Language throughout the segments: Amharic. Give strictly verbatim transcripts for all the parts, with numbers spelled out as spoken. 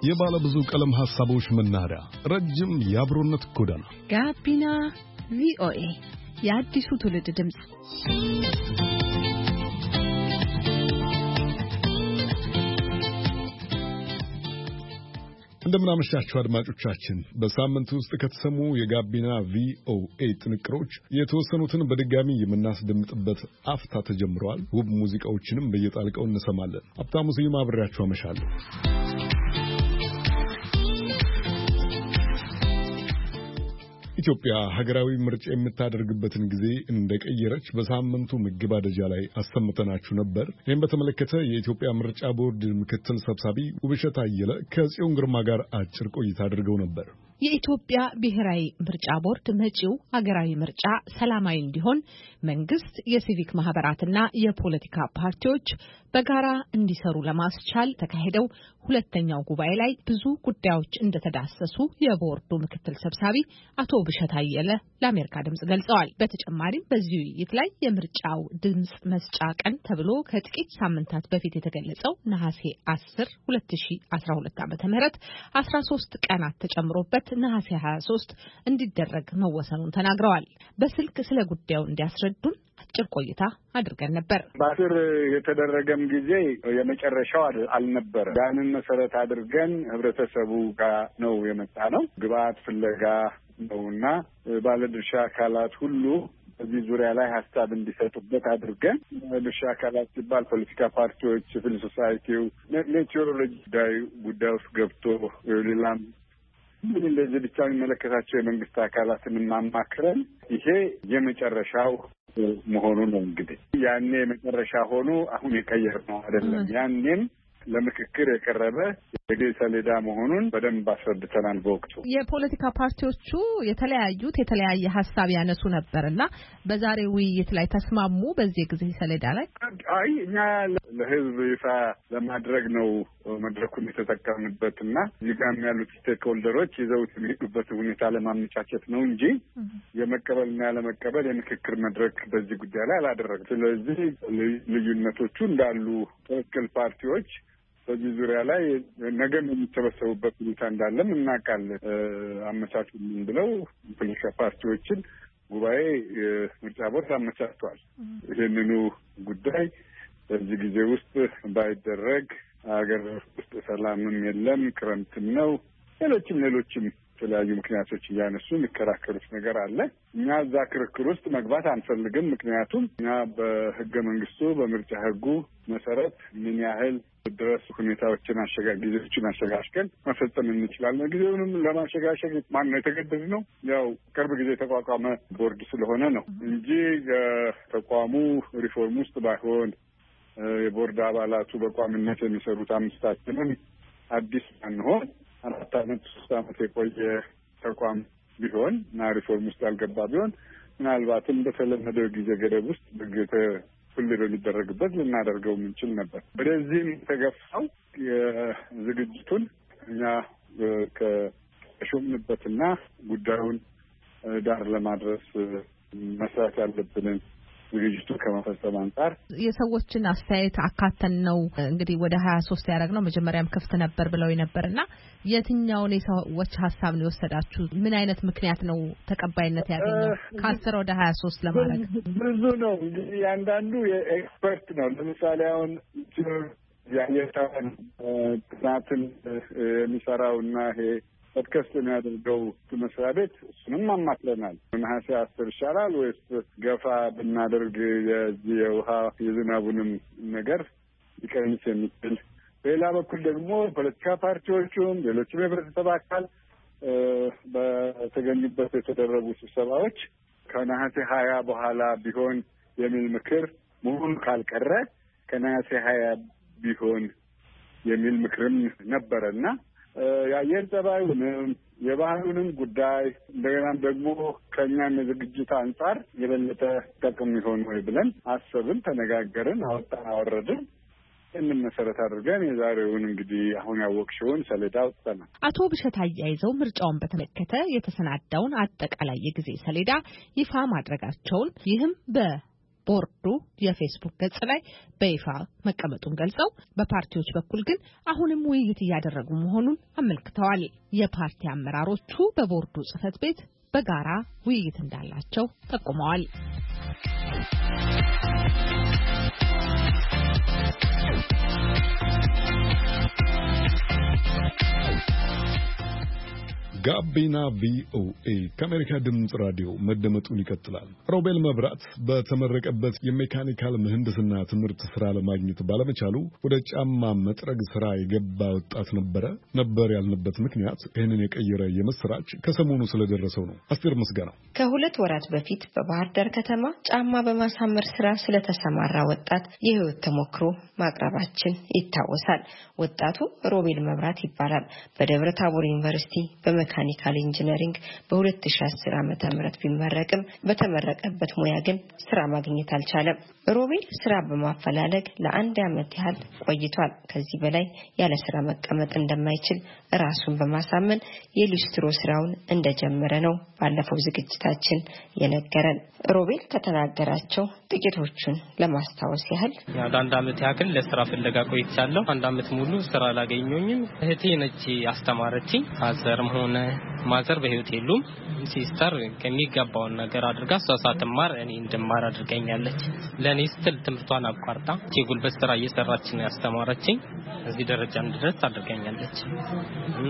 የባለ ብዙ ቀለም ሐሳቦች መናኸሪያ፣ ረጅም የአብሮነት ጎዳና ጋቢና ቪኦኤ የአዲሱ ትውልድ ድምጽ። እንደምን አመሻችሁ አድማጮቻችን። በሳምንቱ ውስጥ ከተሰሙ የጋቢና ቪኦኤ ጥንቅሮች የተወሰኑትን በድጋሚ የምናስደምጥበት አፍታ ተጀምረዋል። ውብ ሙዚቃዎችንም በየጣልቀው እንሰማለን። ሀብታሙ ስዩም አብሬያችሁ አመሻለሁ። ኢትዮጵያ ሀገራዊ ምርጫ የምታደርግበትን ጊዜ እንደቀየረች በሳምንቱ መገባደጃ ላይ አሰምተናችሁ ነበር። ይህን በተመለከተ የኢትዮጵያ ምርጫ ቦርድ ምክትል ሰብሳቢ ውብሸት አየለ ከጽዮን ግርማ ጋር አጭር ቆይታ አድርገው ነበር። የኢትዮጵያ ብሔራዊ ምርጫ ቦርድ መጪው ሀገራዊ ምርጫ ሰላማዊ እንዲሆን መንግስት፣ የሲቪክ ማህበራትና የፖለቲካ ፓርቲዎች በጋራ እንዲሰሩ ለማስቻል ተካሄደው ሁለተኛው ጉባኤ ላይ ብዙ ጉዳዮች እንደተዳሰሱ የቦርዱ ምክትል ሰብሳቢ አቶ ውብሸት አየለ ለአሜሪካ ድምጽ ገልጸዋል። በተጨማሪም በዚህ ውይይት ላይ የምርጫው ድምጽ መስጫ ቀን ተብሎ ከጥቂት ሳምንታት በፊት የተገለጸው ነሐሴ አስር ሁለት ሺህ አስራ ሁለት ዓመተ ምህረት አስራ ሶስት ቀናት ተጨምሮበት ነሐሴ ሀያ ሶስት እንዲደረግ መወሰኑን ተናግረዋል። በስልክ ስለ ጉዳዩ እንዲያስረዱን አጭር ቆይታ አድርገን ነበር። በአስር የተደረገም ጊዜ የመጨረሻው አልነበረ። ያንን መሰረት አድርገን ህብረተሰቡ ጋር ነው የመጣ ነው። ግብአት ፍለጋ ነውና ባለድርሻ አካላት ሁሉ በዚህ ዙሪያ ላይ ሀሳብ እንዲሰጡበት አድርገን ድርሻ አካላት ሲባል ፖለቲካ ፓርቲዎች፣ ሲቪል ሶሳይቲው፣ ሜቴዎሮሎጂ ጉዳይ ውስጥ ገብቶ ሌላም ምን እንደዚህ ብቻ የሚመለከታቸው የመንግስት አካላትን ማማክረን ይሄ የመጨረሻው መሆኑ ነው። እንግዲህ ያኔ የመጨረሻ ሆኖ አሁን የቀየር ነው አይደለም። ያኔም ለምክክር የቀረበ የጊዜ ሰሌዳ መሆኑን በደንብ አስረድተናል። በወቅቱ የፖለቲካ ፓርቲዎቹ የተለያዩት የተለያየ ሀሳብ ያነሱ ነበርና በዛሬው ውይይት ላይ ተስማሙ። በዚህ ጊዜ ሰሌዳ ላይ አይ እኛ ለህዝብ ይፋ ለማድረግ ነው መድረኩን የተጠቀምንበትና እዚህ ጋር ያሉት ስቴክ ሆልደሮች ይዘውት የሚሄዱበት ሁኔታ ለማመቻቸት ነው እንጂ የመቀበልና ያለመቀበል የምክክር መድረክ በዚህ ጉዳይ ላይ አላደረግም። ስለዚህ ልዩነቶቹ እንዳሉ ትክክል ፓርቲዎች በዚህ ዙሪያ ላይ ነገም የሚሰበሰቡበት ሁኔታ እንዳለም እናውቃለን። አመቻቹልን ብለው ፖለቲካ ፓርቲዎችን ጉባኤ ምርጫ ቦርድ አመቻችቷል። ይህንኑ ጉዳይ በዚህ ጊዜ ውስጥ ባይደረግ ሀገር ውስጥ ሰላምም የለም፣ ክረምትም ነው፣ ሌሎችም ሌሎችም የተለያዩ ምክንያቶች እያነሱ የሚከራከሩት ነገር አለ። እኛ እዛ ክርክር ውስጥ መግባት አንፈልግም። ምክንያቱም እኛ በህገ መንግስቱ በምርጫ ህጉ መሰረት ምን ያህል ድረስ ሁኔታዎችን አሸጋ ጊዜዎችን አሸጋሽገን መፈጸም እንችላለን። ጊዜውንም ለማሸጋሸግ ማን ነው የተገደድነው? ያው ቅርብ ጊዜ የተቋቋመ ቦርድ ስለሆነ ነው እንጂ ተቋሙ ሪፎርም ውስጥ ባይሆን የቦርድ አባላቱ በቋሚነት የሚሰሩት አምስታችንም አዲስ አንሆን አራት አመት ሶስት አመት የቆየ ተቋም ቢሆን እና ሪፎርም ውስጥ ያልገባ ቢሆን ምናልባትም በተለመደው ጊዜ ገደብ ውስጥ በግተ ሁሉ በሚደረግበት ልናደርገው የምንችል ነበር። ወደዚህም ተገፋው የዝግጅቱን እኛ ከሾምንበትና ጉዳዩን ዳር ለማድረስ መስራት ያለብንን ዝግጅቱ ከመፈጸም አንጻር የሰዎችን አስተያየት አካተን ነው እንግዲህ ወደ ሀያ ሶስት ያደረግነው። መጀመሪያም ክፍት ነበር ብለው ነበርና የትኛውን የሰዎች ሀሳብ ነው የወሰዳችሁ? ምን አይነት ምክንያት ነው ተቀባይነት ያገኘው? ከአስር ወደ ሀያ ሶስት ለማድረግ ብዙ ነው እንግዲህ ያንዳንዱ የኤክስፐርት ነው። ለምሳሌ አሁን ያየታን ጥናትን የሚሰራውና ይሄ ፖድካስት የሚያደርገው መስሪያ ቤት እሱንም አማክለናል። ነሐሴ አስር ይሻላል ወይስ ገፋ ብናደርግ የዚህ የውሃ የዝናቡንም ነገር ሊቀንስ የሚችል። በሌላ በኩል ደግሞ ፖለቲካ ፓርቲዎቹም ሌሎችም የህብረተሰብ አካል በተገኙበት የተደረጉ ስብሰባዎች ከነሐሴ ሀያ በኋላ ቢሆን የሚል ምክር መሆኑ ካልቀረ ከነሐሴ ሀያ ቢሆን የሚል ምክርም ነበረና የአየር ጸባዩንም የባህሉንም ጉዳይ እንደገናም ደግሞ ከእኛም የዝግጅት አንጻር የበለጠ ጠቅም ይሆን ወይ ብለን አሰብን፣ ተነጋገርን፣ አወጣን፣ አወረድን። እንን መሰረት አድርገን የዛሬውን እንግዲህ አሁን ያወቅሽውን ሰሌዳ አውጥተናል። አቶ ውብሸት አያይዘው ምርጫውን በተመለከተ የተሰናዳውን አጠቃላይ የጊዜ ሰሌዳ ይፋ ማድረጋቸውን ይህም በ ቦርዱ የፌስቡክ ገጽ ላይ በይፋ መቀመጡን ገልጸው በፓርቲዎች በኩል ግን አሁንም ውይይት እያደረጉ መሆኑን አመልክተዋል። የፓርቲ አመራሮቹ በቦርዱ ጽሕፈት ቤት በጋራ ውይይት እንዳላቸው ጠቁመዋል። ጋቢና ቪኦኤ ከአሜሪካ ድምፅ ራዲዮ መደመጡን ይቀጥላል። ሮቤል መብራት በተመረቀበት የሜካኒካል ምህንድስና ትምህርት ስራ ለማግኘት ባለመቻሉ ወደ ጫማ መጥረግ ስራ የገባ ወጣት ነበረ። ነበር ያልንበት ምክንያት ይህንን የቀየረ የምስራች ከሰሞኑ ስለደረሰው ነው። አስቴር ምስጋናው ከሁለት ወራት በፊት በባህር ዳር ከተማ ጫማ በማሳመር ስራ ስለተሰማራ ወጣት የህይወት ተሞክሮ ማቅረባችን ይታወሳል። ወጣቱ ሮቤል መብራት ይባላል። በደብረ ታቦር ዩኒቨርሲቲ በሜካኒካል ኢንጂነሪንግ በ2010 ዓመተ ምህረት ቢመረቅም በተመረቀበት ሙያ ግን ስራ ማግኘት አልቻለም። ሮቤል ስራ በማፈላለግ ለአንድ ዓመት ያህል ቆይቷል። ከዚህ በላይ ያለ ስራ መቀመጥ እንደማይችል ራሱን በማሳመን የሊስትሮ ስራውን እንደጀመረ ነው ባለፈው ዝግጅታችን የነገረን። ሮቤል ከተናገራቸው ጥቂቶቹን ለማስታወስ ያህል ያው አንድ ዓመት ያክል ለስራ ፍለጋ ቆይቻለሁ። አንድ ዓመት ሙሉ ስራ አላገኘሁኝም። እህቴ ነች ያስተማረችኝ። ፋዘርም ሆነ ማዘር በህይወት የሉም። ሲስተር ከሚገባው ነገር አድርጋ እሷ ሳትማር እኔ እንድማር አድርገኛለች። ለኔ ስትል ትምህርቷን አቋርጣ የጉልበት ስራ እየሰራች ነው ያስተማረችኝ። እዚህ ደረጃ እንድደርስ አድርገኛለች እና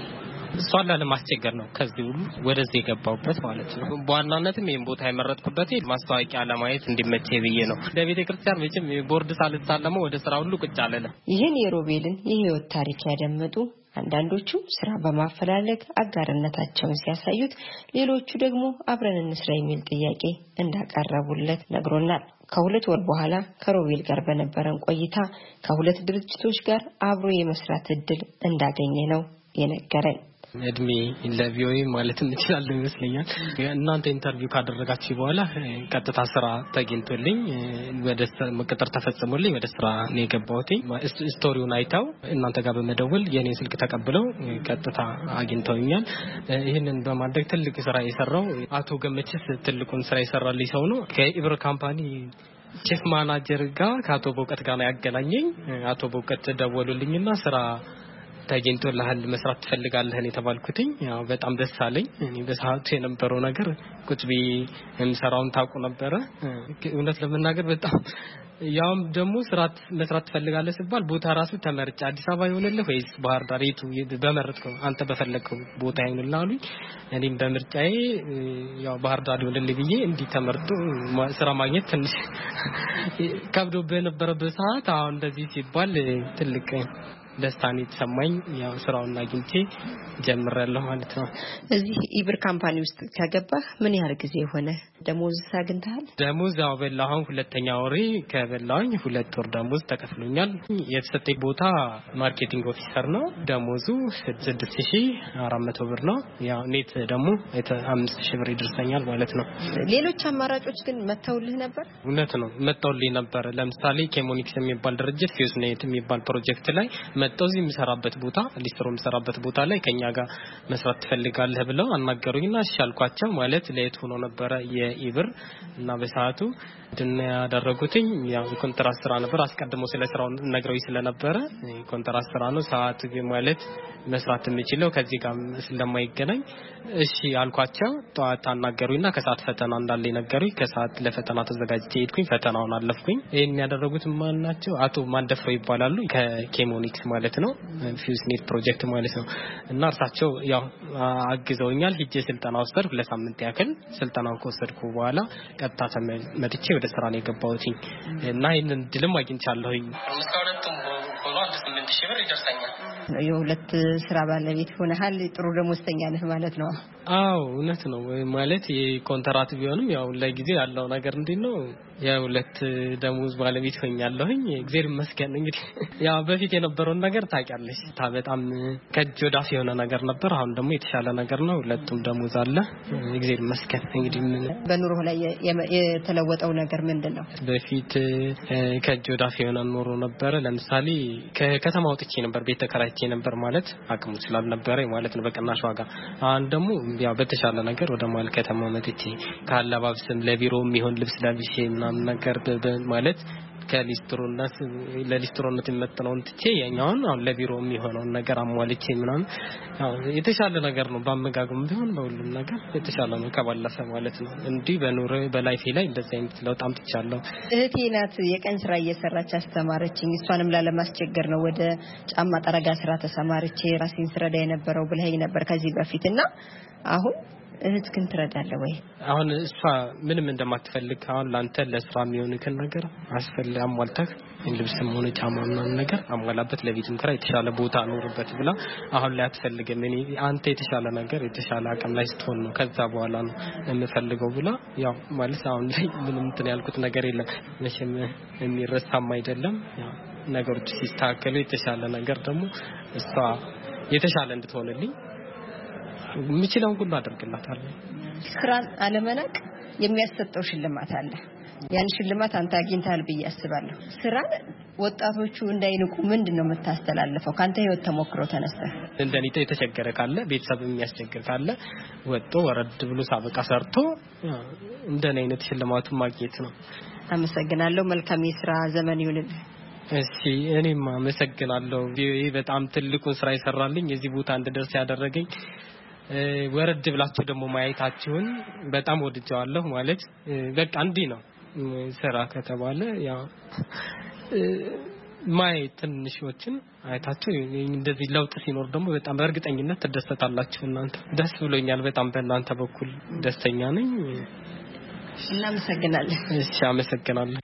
እሷን ለማስቸገር ነው ከዚህ ሁሉ ወደዚህ የገባሁበት ማለት ነው። በዋናነትም ይሄን ቦታ የመረጥኩበት ማስታወቂያ ለማየት እንዲመቼ ብዬ ነው። ለቤተ ክርስቲያን መቼም ቦርድ ሳልሳለመው ወደ ስራ ሁሉ ቁጭ አለለ። ይህን የሮቤልን የህይወት ታሪክ ያደመጡ አንዳንዶቹ ስራ በማፈላለግ አጋርነታቸውን ሲያሳዩት፣ ሌሎቹ ደግሞ አብረን እንስራ የሚል ጥያቄ እንዳቀረቡለት ነግሮናል። ከሁለት ወር በኋላ ከሮቤል ጋር በነበረን ቆይታ ከሁለት ድርጅቶች ጋር አብሮ የመስራት እድል እንዳገኘ ነው የነገረን። እድሜ ለቪኦኤ ማለት እንችላለን ይመስለኛል። እናንተ ኢንተርቪው ካደረጋችሁ በኋላ ቀጥታ ስራ ተገኝቶልኝ ወደ መቀጠር ተፈጽሞልኝ ወደ ስራ ነው የገባሁት። ስቶሪውን አይተው እናንተ ጋር በመደወል የኔ ስልክ ተቀብለው ቀጥታ አግኝተውኛል። ይሄንን በማድረግ ትልቅ ስራ የሰራው አቶ ገመችስ ትልቁን ስራ የሰራልኝ ሰው ነው። ከኢብር ካምፓኒ ቺፍ ማናጀር ጋር ከአቶ በውቀት ጋር ነው ያገናኘኝ። አቶ በውቀት ደወሉልኝና ስራ ታገኝቶልሃል መስራት ትፈልጋለህ እኔ ተባልኩትኝ። ያው በጣም ደስ አለኝ። እኔ በሰዓቱ የነበረው ነገር ቁጭ ቢ እንሰራውን ታውቁ ነበር። እውነት ለመናገር በጣም ያውም ደግሞ ስራት መስራት ትፈልጋለህ ሲባል ቦታ ራሱ ተመርጫ አዲስ አበባ ይሆንልህ ወይስ ባህር ዳር የቱ በመረጥከው አንተ በፈለከው ቦታ ይሆንልህ አሉኝ። እኔም በምርጫዬ ያው ባህር ዳር ይሆንልህ ብዬ እንዲህ ተመርጦ ስራ ማግኘት ትንሽ ከብዶ በነበረበት ሰዓት አሁን እንደዚህ ሲባል ትልቅ ደስታን የተሰማኝ ያው ስራውን አግኝቼ ጀምሬያለሁ ማለት ነው። እዚህ ኢብር ካምፓኒ ውስጥ ከገባህ ምን ያህል ጊዜ ሆነ? ደሞዝ አግኝተሃል? ደሞዝ ያው በላሁን ሁለተኛ ወሬ ከበላሁኝ ሁለት ወር ደሞዝ ተከፍሎኛል። የተሰጠኝ ቦታ ማርኬቲንግ ኦፊሰር ነው። ደሞዙ ስድስት ሺህ አራት መቶ ብር ነው። ያው ኔት ደግሞ አምስት ሺህ ብር ይደርሰኛል ማለት ነው። ሌሎች አማራጮች ግን መተውልህ ነበር? እውነት ነው መተውልኝ ነበር። ለምሳሌ ኬሞኒክስ የሚባል ድርጅት ፊውስኔት የሚባል ፕሮጀክት ላይ መጣው እዚህ የምሰራበት ቦታ ሊስትሮ የምሰራበት ቦታ ላይ ከኛ ጋር መስራት ትፈልጋለህ ብለው አናገሩኝና አሻልኳቸው። ማለት ለየት ሆኖ ነበር የኢብር እና በሰዓቱ ድና ያደረጉትኝ ያው ኮንትራት ስራ ነበር። አስቀድሞ ስለ ስራው ነግረውኝ ስለነበረ ኮንትራት ስራ ነው። ሰዓት ማለት መስራት የምችለው ከዚህ ጋር ስለማይገናኝ እሺ አልኳቸው። ጧት አናገሩኝና ከሰዓት ፈተና እንዳለ ነገሩኝ። ከሰዓት ለፈተና ተዘጋጅቼ ሄድኩኝ። ፈተናውን አለፍኩኝ። ይሄን ያደረጉት ማን ናቸው? አቶ ማንደፍሮ ይባላሉ። ከኬሞኒክስ ማለት ነው ፊውስኔት ፕሮጀክት ማለት ነው። እና እርሳቸው ያው አግዘውኛል። ሂጄ ስልጠና ወሰድኩ ለሳምንት ያክል። ስልጠናውን ከወሰድኩ በኋላ ቀጥታ ተመልሼ ወደ ስራ ነው የገባሁት እና ይሄንን ድልም አግኝቻለሁኝ። እስካሁን ሆኖ አንድ ስምንት ሺህ ብር ይደርሰኛል። የሁለት ስራ ባለቤት ሆነሃል። ጥሩ ደሞዝተኛ ነህ ማለት ነው። አዎ እውነት ነው። ማለት የኮንትራት ቢሆንም ያው ለጊዜ ያለው ነገር እንዴት ነው የሁለት ደሞዝ ባለቤት ሆኛለሁኝ። እግዚአብሔር ይመስገን። እንግዲህ ያው በፊት የነበረውን ነገር ታውቂያለሽ። በጣም ከእጅ ወዳፍ የሆነ ነገር ነበር። አሁን ደግሞ የተሻለ ነገር ነው። ሁለቱም ደሞዝ አለ። እግዚአብሔር ይመስገን። እንግዲህ በኑሮ ላይ የተለወጠው ነገር ምንድነው? በፊት ከእጅ ወዳፍ የሆነ ኑሮ ነበር። ለምሳሌ ከከተማ ወጥቼ ነበር ቤት ተከራይቼ ነበር ማለት አቅሙ ስላልነበረ ማለት ነው በቀናሽ ዋጋ አሁን ደግሞ ያው በተሻለ ነገር ወደ ማል ከተማ መጥቼ ካላባብስም ለቢሮ የሚሆን ልብስ ለብሼ ምናምን ነገር ማለት ከሊስትሮናስ ለሊስትሮነት የመጣውን ትቼ ያኛውን አሁን ለቢሮ የሚሆነው ነገር አሟልቼ ምናምን ያው የተሻለ ነገር ነው ባመጋገም ቢሆን በሁሉም ነገር የተሻለ ነው ከባለፈ ማለት ነው እንዲህ በኑሮ በላይፌ ላይ እንደዚህ አይነት ለውጥ አምጥቻለሁ እህቴ ናት የቀን ስራ እየሰራች አስተማረችኝ እሷንም ላለማስቸገር ነው ወደ ጫማ ጠረጋ ስራ ተሰማርቼ ራሴን ስረዳ የነበረው ብለኸኝ ነበር ከዚህ በፊትና አሁን እህት ግን ትረዳለህ ወይ አሁን እሷ ምንም እንደማትፈልግ አሁን ላንተ ለስራ የሚሆንከን ነገር አስፈልግ አሟልተህ ልብስም ሆነ ጫማ ምናምን ነገር አሟላበት ለቤትም ክራ የተሻለ ቦታ ኖርበት ብላ አሁን ላይ አትፈልግም እኔ አንተ የተሻለ ነገር የተሻለ አቅም ላይ ስትሆን ነው ከዛ በኋላ ነው የምፈልገው ብላ ያው ማለት አሁን ላይ ምንም እንትን ያልኩት ነገር የለም መቼም የሚረሳም አይደለም ያው ነገሮች ሲስተካከሉ የተሻለ ነገር ደግሞ እሷ የተሻለ እንድትሆንልኝ ምችለው ሁሉ አደርግላታለሁ ስራን አለመናቅ የሚያሰጠው ሽልማት አለ ያን ሽልማት አንተ አግኝታል ብዬ አስባለሁ ስራን ወጣቶቹ እንዳይንቁ ምንድነው የምታስተላልፈው ካንተ ህይወት ተሞክሮ ተነስተህ እንደኔ የተቸገረ ካለ ቤተሰብ የሚያስቸግር ካለ ወጥቶ ወረድ ብሎ ሳበቃ ሰርቶ እንደኔ አይነት ሽልማቱ ማግኘት ነው አመሰግናለሁ መልካም የሥራ ዘመን ይሁንልህ እሺ እኔም አመሰግናለሁ በጣም ትልቁን ስራ ይሰራልኝ እዚህ ቦታ እንድደርስ ያደረገኝ ወረድ ብላችሁ ደግሞ ማየታችሁን በጣም ወድጃለሁ ማለት በቃ እንዲ ነው ስራ ከተባለ ያው ማይ ትንሽዎችን አይታችሁ እንደዚህ ለውጥ ሲኖር ደግሞ በጣም በእርግጠኝነት ተደሰታላችሁ እናንተ ደስ ብሎኛል በጣም በእናንተ በኩል ደስተኛ ነኝ እናመሰግናለን እሺ አመሰግናለሁ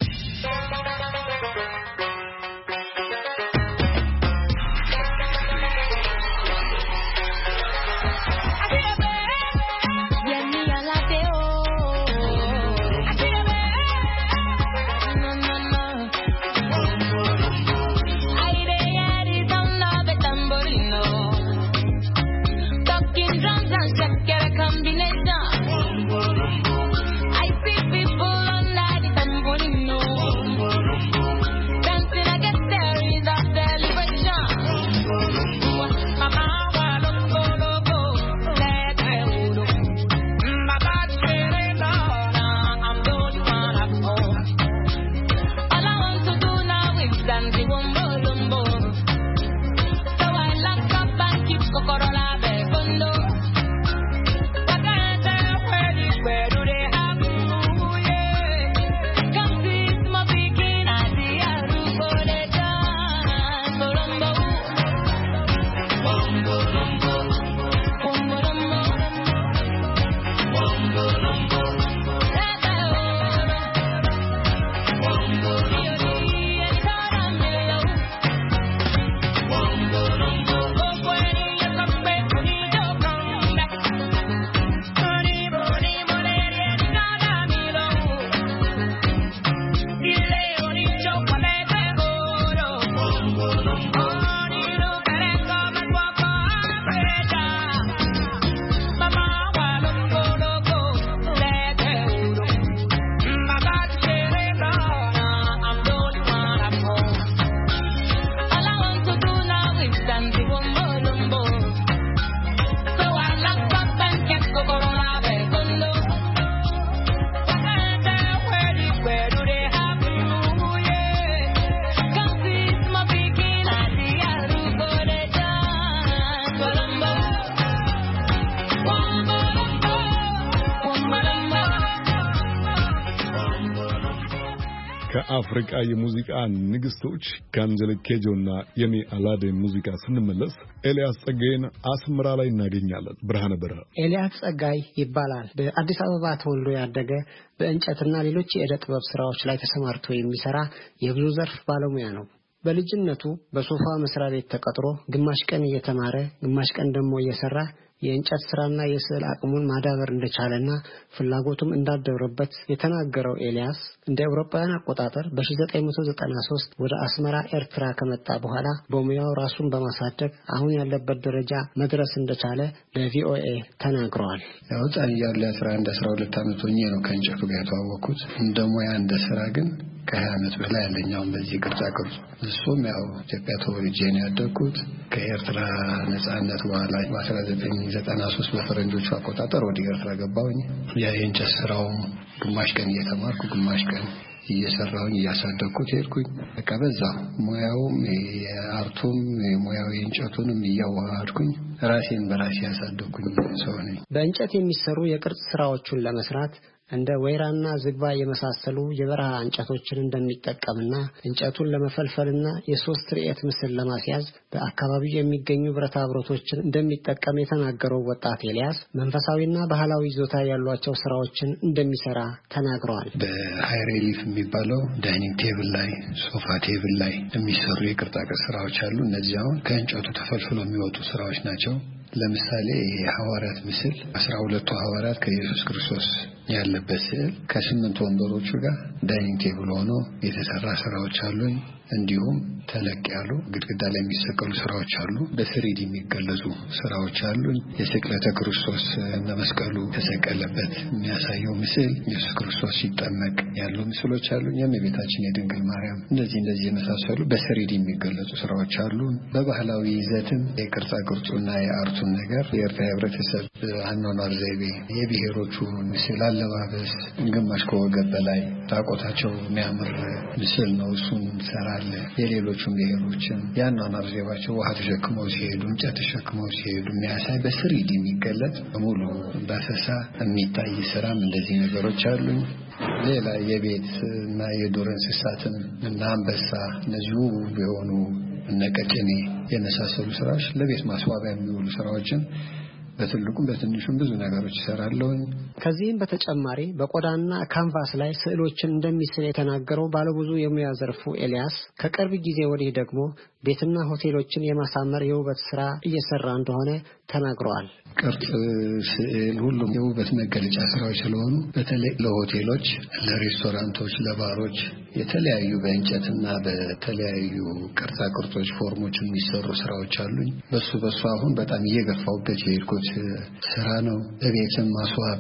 ከአፍሪካ የሙዚቃ ንግስቶች ካንጀሊክ ኬጆና የሚ አላዴ ሙዚቃ ስንመለስ ኤልያስ ጸጋይን አስመራ ላይ እናገኛለን። ብርሃነ በረሃ ኤልያስ ጸጋይ ይባላል። በአዲስ አበባ ተወልዶ ያደገ በእንጨትና ሌሎች የዕደ ጥበብ ስራዎች ላይ ተሰማርቶ የሚሰራ የብዙ ዘርፍ ባለሙያ ነው። በልጅነቱ በሶፋ መስሪያ ቤት ተቀጥሮ ግማሽ ቀን እየተማረ ግማሽ ቀን ደግሞ እየሰራ የእንጨት ስራና የስዕል አቅሙን ማዳበር እንደቻለና ፍላጎቱም እንዳደረበት የተናገረው ኤልያስ እንደ አውሮፓውያን አቆጣጠር በ1993 ወደ አስመራ ኤርትራ ከመጣ በኋላ በሙያው ራሱን በማሳደግ አሁን ያለበት ደረጃ መድረስ እንደቻለ ለቪኦኤ ተናግሯል። ያው ጣን ያለ አስራ አንድ አስራ ሁለት ዓመት ሆኜ ነው ከእንጨቱ ጋር ተዋወቅኩት። እንደ ሙያ እንደ ስራ ግን ከሀያ ዓመት በላይ ያለኛው በዚህ ቅርጻ ቅርጽ እሱም ያው ኢትዮጵያ ተወልጄ ነው ያደግኩት። ከኤርትራ ነጻነት በኋላ በአስራ ዘጠኝ ዘጠና ሶስት በፈረንጆቹ አቆጣጠር ወደ ኤርትራ ገባሁኝ። ያ የእንጨት ስራው ግማሽ ቀን እየተማርኩ ግማሽ ቀን እየሰራሁኝ እያሳደግኩት ሄድኩኝ። በቃ በዛ ሙያውም የአርቱም የሙያው የእንጨቱንም እያዋሃድኩኝ ራሴን በራሴ ያሳደግኩኝ ሰው ነኝ። በእንጨት የሚሰሩ የቅርጽ ስራዎችን ለመስራት እንደ ወይራና ዝግባ የመሳሰሉ የበረሃ እንጨቶችን እንደሚጠቀምና እንጨቱን ለመፈልፈልና የሶስት ርዕዮት ምስል ለማስያዝ በአካባቢው የሚገኙ ብረታ ብረቶችን እንደሚጠቀም የተናገረው ወጣት ኤልያስ መንፈሳዊና ባህላዊ ይዞታ ያሏቸው ስራዎችን እንደሚሰራ ተናግሯል። በሃይ ሪሊፍ የሚባለው ዳይኒንግ ቴብል ላይ ሶፋ ቴብል ላይ የሚሰሩ የቅርጻ ቅርጽ ስራዎች አሉ። እነዚህ አሁን ከእንጨቱ ተፈልፍሎ የሚወጡ ስራዎች ናቸው። ለምሳሌ የሐዋርያት ምስል አስራ ሁለቱ ሐዋርያት ከኢየሱስ ክርስቶስ ያለበት ስዕል ከስምንት ወንበሮቹ ጋር ዳይኒንግ ቴብል ሆኖ የተሰራ ስራዎች አሉኝ። እንዲሁም ተለቅ ያሉ ግድግዳ ላይ የሚሰቀሉ ስራዎች አሉ። በስሪዲ የሚገለጹ ስራዎች አሉኝ። የስቅለተ ክርስቶስ መስቀሉ ተሰቀለበት የሚያሳየው ምስል ኢየሱስ ክርስቶስ ሲጠመቅ ያሉ ምስሎች አሉኝ። የእመቤታችን የድንግል ማርያም እንደዚህ እንደዚህ የመሳሰሉ በስሪዲ የሚገለጹ ስራዎች አሉ። በባህላዊ ይዘትም የቅርጻ ቅርጹና የአርቱን ነገር የኤርትራ ህብረተሰብ አኗኗር ዘይቤ የብሔሮቹ ምስል አለባበስ ግማሽ ከወገብ በላይ ራቆታቸው የሚያምር ምስል ነው። እሱን ሰራለ። የሌሎቹም ብሔሮችም ያኗኗር ዘይቤያቸው ውሃ ተሸክመው ሲሄዱ እንጨት ተሸክመው ሲሄዱ የሚያሳይ በስሪዲ የሚገለጽ ሙሉ በአሰሳ የሚታይ ስራም እንደዚህ ነገሮች አሉኝ። ሌላ የቤት እና የዱር እንስሳትን እና አንበሳ እነዚሁ የሆኑ እነ ቀጭኔ የመሳሰሉ ስራዎች ለቤት ማስዋቢያ የሚውሉ ስራዎችን በትልቁም በትንሹም ብዙ ነገሮች ይሰራለሁ። ከዚህም በተጨማሪ በቆዳና ካንቫስ ላይ ስዕሎችን እንደሚስል የተናገረው ባለብዙ የሙያ ዘርፉ ኤልያስ ከቅርብ ጊዜ ወዲህ ደግሞ ቤትና ሆቴሎችን የማሳመር የውበት ስራ እየሰራ እንደሆነ ተናግሯል። ቅርጽ፣ ስዕል ሁሉም የውበት መገለጫ ስራዎች ስለሆኑ በተለይ ለሆቴሎች፣ ለሬስቶራንቶች፣ ለባሮች የተለያዩ በእንጨትና በተለያዩ ቅርጻ ቅርጾች ፎርሞች የሚሰሩ ስራዎች አሉኝ። በሱ በሱ አሁን በጣም እየገፋውበት የሄድኩት ስራ ነው። በቤትም ማስዋብ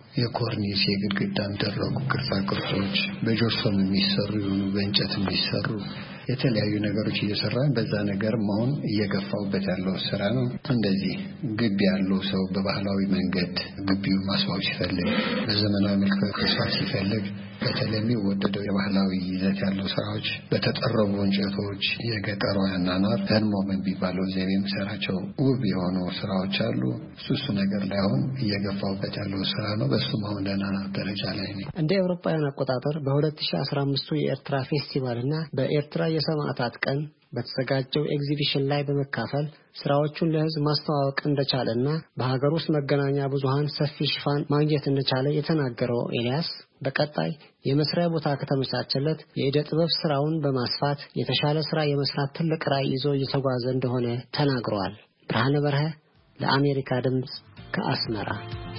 የኮርኒስ የግድግዳም ደረቁ ቅርጻ ቅርጾች በጆርሶም የሚሰሩ ይሁኑ በእንጨት የሚሰሩ የተለያዩ ነገሮች እየሰራን በዛ ነገር መሆን እየገፋውበት ያለው ስራ ነው። እንደዚህ ግቢ ያለው ሰው በባህላዊ መንገድ ግቢው ማስዋብ ሲፈልግ በዘመናዊ መልክ ማስዋብ ሲፈልግ በተለይ የሚወደደው የባህላዊ ይዘት ያለው ስራዎች በተጠረቡ እንጨቶች የገጠሩ አኗኗር ህንሞም የሚባለው ዘይቤ የሚሰራቸው ውብ የሆኑ ስራዎች አሉ። እሱ ነገር ላይ አሁን እየገፋውበት ያለው ስራ ነው። በሱም አሁን ደህና ደረጃ ላይ ነው። እንደ አውሮፓውያን አቆጣጠር በሁለት ሺህ አስራ አምስት የኤርትራ ፌስቲቫልና በኤርትራ የሰማዕታት ቀን በተዘጋጀው ኤግዚቢሽን ላይ በመካፈል ስራዎቹን ለህዝብ ማስተዋወቅ እንደቻለና በሀገር ውስጥ መገናኛ ብዙሃን ሰፊ ሽፋን ማግኘት እንደቻለ የተናገረው ኤልያስ በቀጣይ የመስሪያ ቦታ ከተመቻቸለት የዕደ ጥበብ ስራውን በማስፋት የተሻለ ስራ የመስራት ትልቅ ራዕይ ይዞ እየተጓዘ እንደሆነ ተናግሯል። ብርሃነ በርሀ ለአሜሪካ ድምጽ ከአስመራ።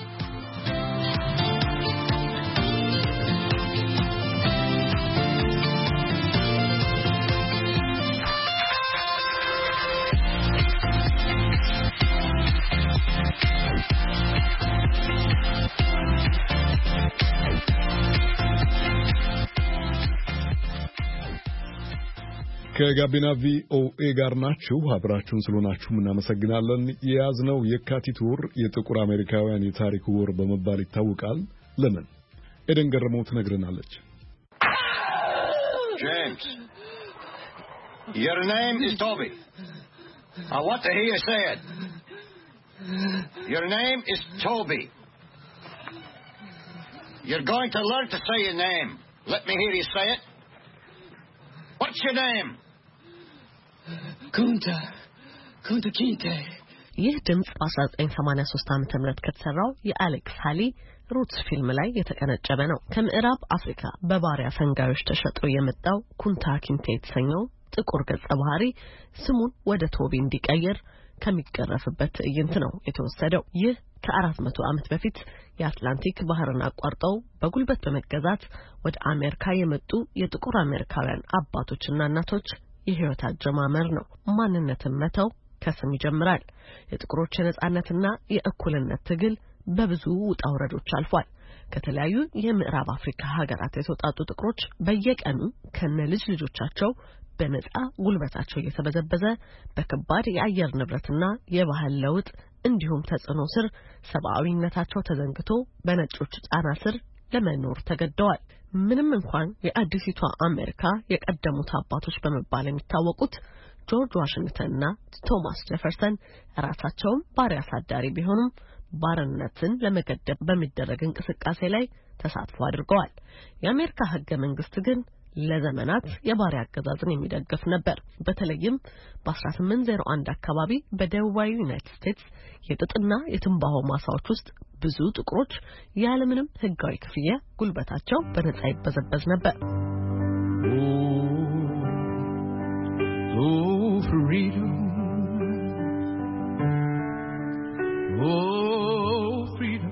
ከጋቢና ቪኦኤ ጋር ናችሁ። አብራችሁን ስለሆናችሁ እናመሰግናለን። የያዝነው የካቲት ወር የጥቁር አሜሪካውያን የታሪክ ወር በመባል ይታወቃል። ለምን? ኤደን ገረመው ትነግረናለች። James, your name is Toby. I want to hear you say it. Your name is Toby. You're going to learn to say your name. Let me hear you say it. What's your name? Kunta. Kunta Kinte. ይህ ድምጽ በአስራ ዘጠኝ ሰማንያ ሶስት ዓመተ ምህረት ከተሰራው የአሌክስ ሃሊ ሩትስ ፊልም ላይ የተቀነጨበ ነው። ከምዕራብ አፍሪካ በባሪያ ፈንጋዮች ተሸጦ የመጣው ኩንታ ኪንቴ የተሰኘው ጥቁር ገጸ ባህሪ ስሙን ወደ ቶቢ እንዲቀየር ከሚቀረፍበት ትዕይንት ነው የተወሰደው። ይህ ከአራት መቶ ዓመት በፊት የአትላንቲክ ባህርን አቋርጠው በጉልበት በመገዛት ወደ አሜሪካ የመጡ የጥቁር አሜሪካውያን አባቶችና እናቶች የህይወት አጀማመር ነው። ማንነትን መተው ከስም ይጀምራል። የጥቁሮች ነጻነትና የእኩልነት ትግል በብዙ ውጣ ውረዶች አልፏል። ከተለያዩ የምዕራብ አፍሪካ ሀገራት የተውጣጡ ጥቁሮች በየቀኑ ከነልጅ ልጆቻቸው በነጻ ጉልበታቸው እየተበዘበዘ በከባድ የአየር ንብረትና የባህል ለውጥ እንዲሁም ተጽዕኖ ስር ሰብአዊነታቸው ተዘንግቶ በነጮች ጫና ስር ለመኖር ተገደዋል። ምንም እንኳን የአዲሲቷ አሜሪካ የቀደሙት አባቶች በመባል የሚታወቁት ጆርጅ ዋሽንግተንና ቶማስ ጄፈርሰን ራሳቸውም ባሪያ አሳዳሪ ቢሆኑም ባርነትን ለመገደብ በሚደረግ እንቅስቃሴ ላይ ተሳትፎ አድርገዋል። የአሜሪካ ሕገ መንግስት ግን ለዘመናት የባሪያ አገዛዝን የሚደግፍ ነበር። በተለይም በ1801 አካባቢ በደቡባዊ ዩናይትድ ስቴትስ የጥጥና የትንባሆ ማሳዎች ውስጥ ብዙ ጥቁሮች ያለምንም ሕጋዊ ክፍያ ጉልበታቸው በነጻ ይበዘበዝ ነበር። Oh, freedom. Oh, freedom.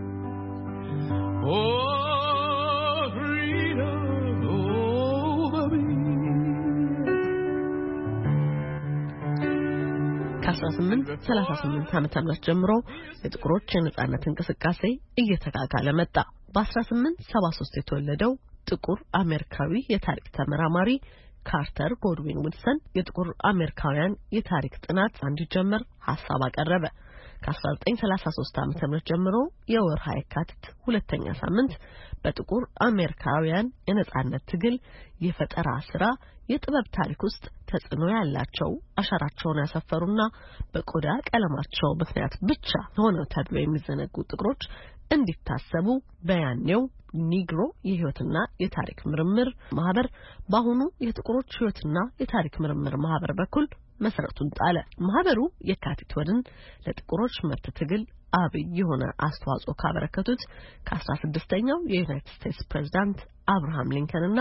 Oh, freedom over me. ከ1838 ዓመተ ምህረት ጀምሮ የጥቁሮች የነጻነት እንቅስቃሴ እየተጋጋለ መጣ። በ1873 የተወለደው ጥቁር አሜሪካዊ የታሪክ ተመራማሪ ካርተር ጎድዊን ውድሰን የጥቁር አሜሪካውያን የታሪክ ጥናት እንዲጀመር ሐሳብ አቀረበ። ከ1933 ዓመተ ምህረት ጀምሮ የወርሃ የካቲት ሁለተኛ ሳምንት በጥቁር አሜሪካውያን የነጻነት ትግል የፈጠራ ስራ የጥበብ ታሪክ ውስጥ ተጽዕኖ ያላቸው አሻራቸውን ያሰፈሩና በቆዳ ቀለማቸው ምክንያት ብቻ ሆነው ተብሎ የሚዘነጉ ጥቁሮች እንዲታሰቡ በያኔው ኒግሮ የህይወትና የታሪክ ምርምር ማህበር በአሁኑ የጥቁሮች ህይወትና የታሪክ ምርምር ማህበር በኩል መሰረቱን ጣለ። ማህበሩ የካቲት ወርን ለጥቁሮች መብት ትግል አብይ የሆነ አስተዋጽኦ ካበረከቱት ከ16ኛው የዩናይትድ ስቴትስ ፕሬዝዳንት አብርሃም ሊንከንና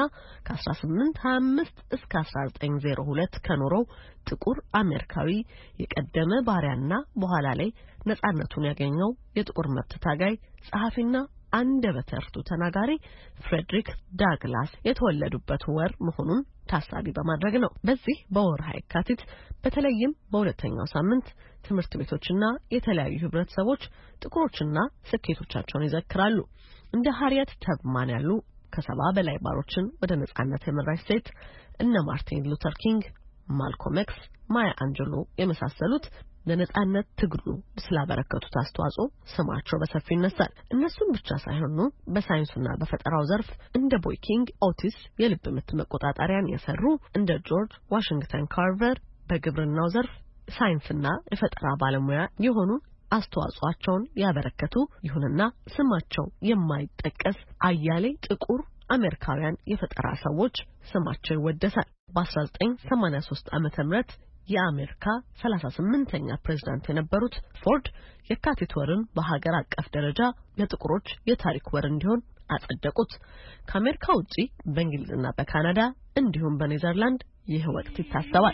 ከ1825 እስከ አስራ ዘጠኝ ዜሮ ሁለት ከኖረው ጥቁር አሜሪካዊ የቀደመ ባሪያና በኋላ ላይ ነጻነቱን ያገኘው የጥቁር መብት ታጋይ ጸሐፊና አንደበተ ርቱዕ ተናጋሪ ፍሬድሪክ ዳግላስ የተወለዱበት ወር መሆኑን ታሳቢ በማድረግ ነው። በዚህ በወርሃ የካቲት በተለይም በሁለተኛው ሳምንት ትምህርት ቤቶችና የተለያዩ ህብረተሰቦች ጥቁሮችና ስኬቶቻቸውን ይዘክራሉ። እንደ ሃሪየት ተብማን ያሉ ከሰባ በላይ ባሮችን ወደ ነጻነት የመራች ሴት፣ እነ ማርቲን ሉተር ኪንግ፣ ማልኮም ኤክስ፣ ማያ አንጀሎ የመሳሰሉት ለነጻነት ትግሉ ስላበረከቱት አስተዋጽኦ ስማቸው በሰፊው ይነሳል። እነሱም ብቻ ሳይሆኑ በሳይንሱና በፈጠራው ዘርፍ እንደ ቦይ ኪንግ ኦቲስ የልብ ምት መቆጣጠሪያን የሰሩ እንደ ጆርጅ ዋሽንግተን ካርቨር በግብርናው ዘርፍ ሳይንስና የፈጠራ ባለሙያ የሆኑ አስተዋጽኦአቸውን ያበረከቱ ይሁንና ስማቸው የማይጠቀስ አያሌ ጥቁር አሜሪካውያን የፈጠራ ሰዎች ስማቸው ይወደሳል። በ1983 ዓመተ ምህረት የአሜሪካ ሰላሳ ስምንተኛ ፕሬዝዳንት የነበሩት ፎርድ የካቲት ወርን በሀገር አቀፍ ደረጃ ለጥቁሮች የታሪክ ወር እንዲሆን አጸደቁት። ከአሜሪካ ውጪ በእንግሊዝና በካናዳ እንዲሁም በኔዘርላንድ ይህ ወቅት ይታሰባል።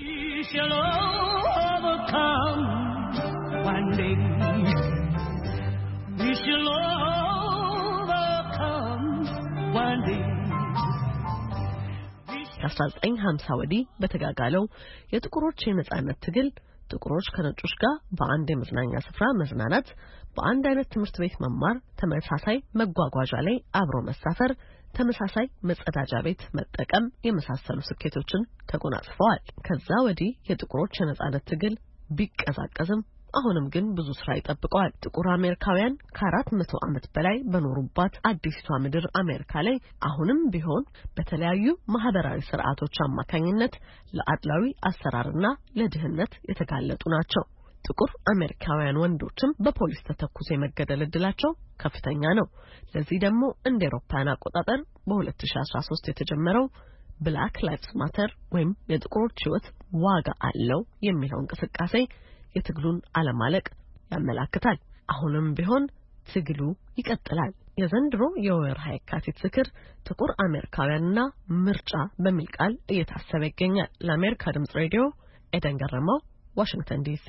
ከአስራ ዘጠኝ ሀምሳ ወዲህ በተጋጋለው የጥቁሮች የነጻነት ትግል ጥቁሮች ከነጮች ጋር በአንድ የመዝናኛ ስፍራ መዝናናት፣ በአንድ አይነት ትምህርት ቤት መማር፣ ተመሳሳይ መጓጓዣ ላይ አብሮ መሳፈር፣ ተመሳሳይ መጸዳጃ ቤት መጠቀም የመሳሰሉ ስኬቶችን ተጎናጽፈዋል። ከዛ ወዲህ የጥቁሮች የነጻነት ትግል ቢቀዛቀዝም አሁንም ግን ብዙ ስራ ይጠብቀዋል። ጥቁር አሜሪካውያን ከአራት መቶ ዓመት በላይ በኖሩባት አዲስቷ ምድር አሜሪካ ላይ አሁንም ቢሆን በተለያዩ ማህበራዊ ስርዓቶች አማካኝነት ለአድላዊ አሰራርና ለድህነት የተጋለጡ ናቸው። ጥቁር አሜሪካውያን ወንዶችም በፖሊስ ተተኩሶ የመገደል ዕድላቸው ከፍተኛ ነው። ለዚህ ደግሞ እንደ አውሮፓውያን አቆጣጠር በ2013 የተጀመረው ብላክ ላይቭስ ማተር ወይም የጥቁሮች ህይወት ዋጋ አለው የሚለው እንቅስቃሴ የትግሉን አለማለቅ ያመለክታል። አሁንም ቢሆን ትግሉ ይቀጥላል። የዘንድሮ የወርሃ የካቲት ዝክር ጥቁር አሜሪካውያንና ምርጫ በሚል ቃል እየታሰበ ይገኛል። ለአሜሪካ ድምጽ ሬዲዮ ኤደን ገረመው፣ ዋሽንግተን ዲሲ።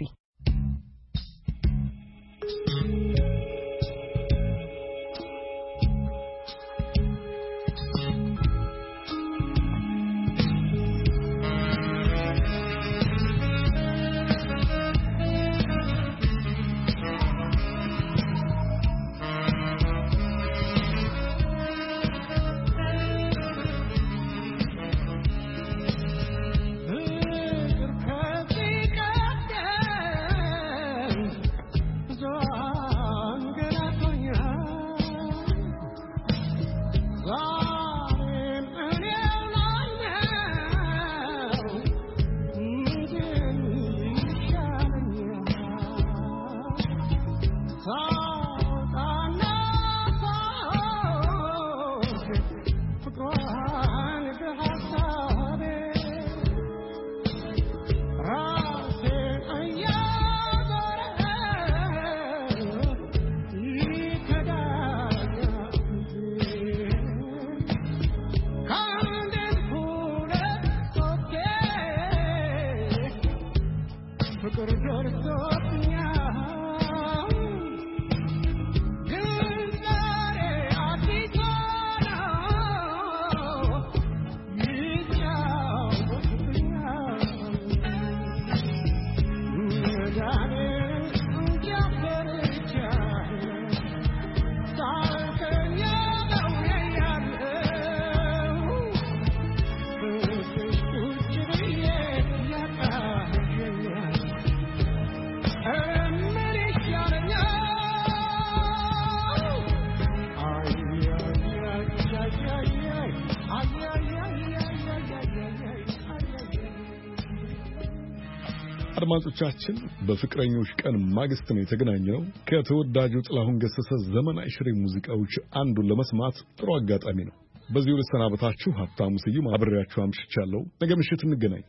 አድማጮቻችን በፍቅረኞች ቀን ማግስት ነው የተገናኘው። ከተወዳጁ ጥላሁን ገሰሰ ዘመናዊ ሽሬ ሙዚቃዎች አንዱን ለመስማት ጥሩ አጋጣሚ ነው። በዚሁ ልሰናበታችሁ። ሀብታሙ ስዩም አብሬያችሁ አምሽቻለሁ። ነገ ምሽት እንገናኝ።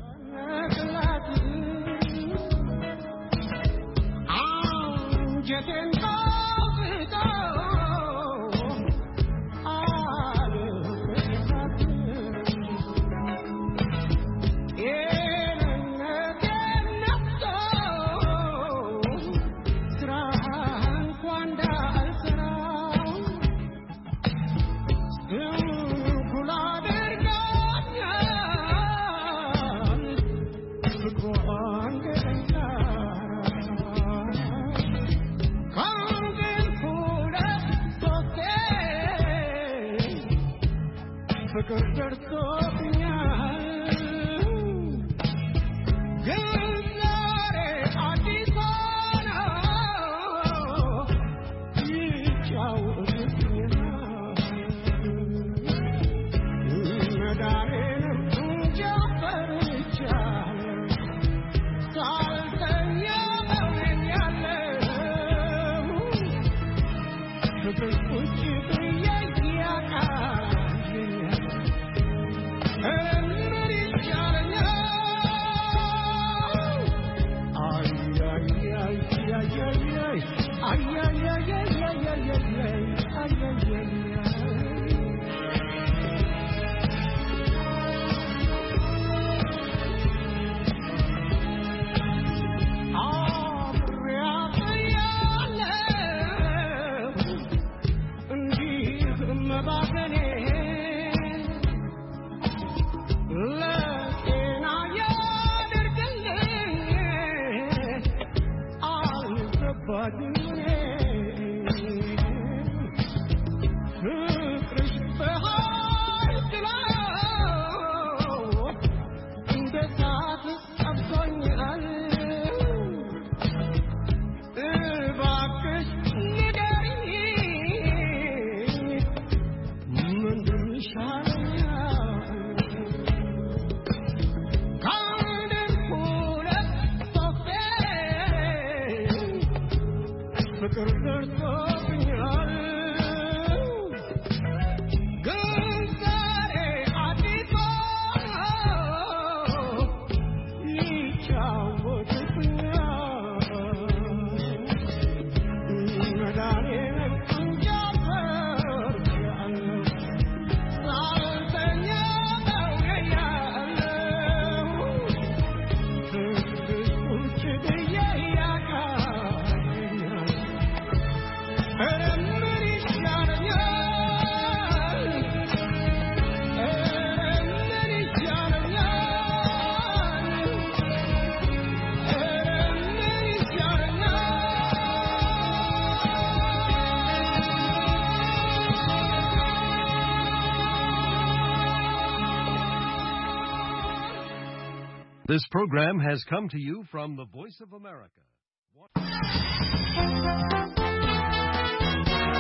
This program has come to you from the Voice of America.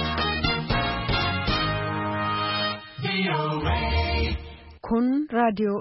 Kun radio